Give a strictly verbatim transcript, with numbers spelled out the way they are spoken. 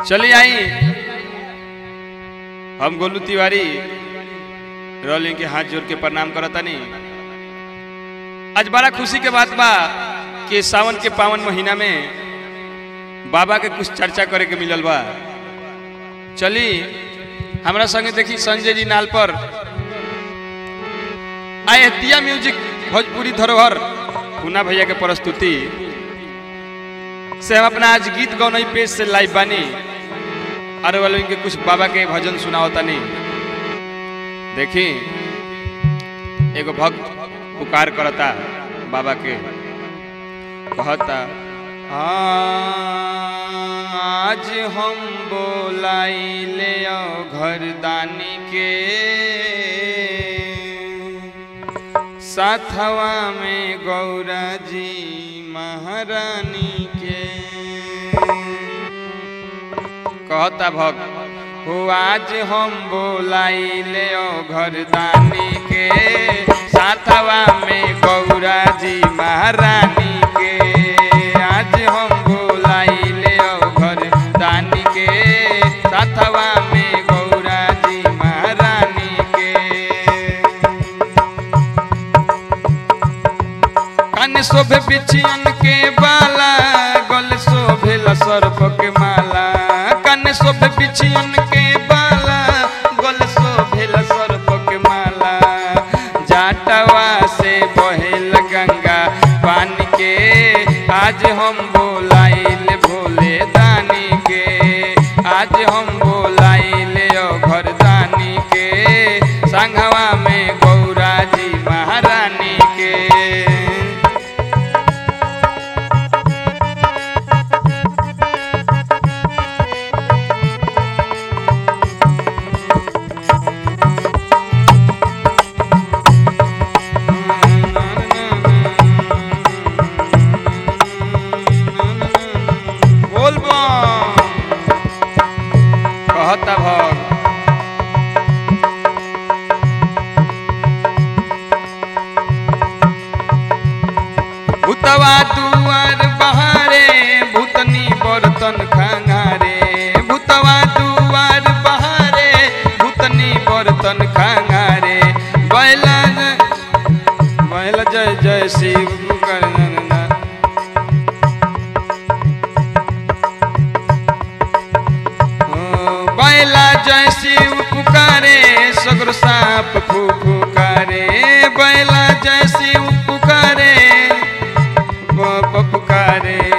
चलिए आई हम गोलू तिवारी रोलिंग के हाथ जोड़ के प्रणाम करता नहीं। आज बड़ा खुशी के बात बा कि सावन के पावन महीना में बाबा के कुछ चर्चा करे के मिलल बा। चली हमरा संगे देखी संजय जी नाल पर आए दिया म्यूजिक भोजपुरी धरोहर पूना भैया के प्रस्तुति से हम अपना आज गीत गौनई पेज से लाइव बानी और वालों के कुछ बाबा के भजन सुनाओता नहीं। देखी एगो भक्त पुकार करता बाबा के, कहता आज हम बोलाई ले घरदानी के साथवा में गौरा जी महारानी के। कहता भक्त हो आज हम बोलाई ले घरदानी के साथवा में गौरा जी महारानी के। आज हम बोलाई ले घरदानी के साथवा में गौरा जी महारानी के। कान शोभे बिछियन के बाला गल शोभेला सर्प के माला। कान शोभे बिछियन के बाला गल शोभेला सर्प के माला। जाटवा से बहेल गंगा पानी के आज हम बोलाइल भोले दानी के। आज हम बोलाइल घरदानी के संघवा में गौरा जी महारानी के। कहता भग भूतवा दुआर बहारे भूतनी बर्तन खंगारे। भूतवा दुआर बहारे भूतनी बर्तन खंगारे। बैला बैला जय जय शिव करना। बैला जय शिव पुकारे सगर साप फू पुकारे। बैला जय शिव पुकारे पुकारे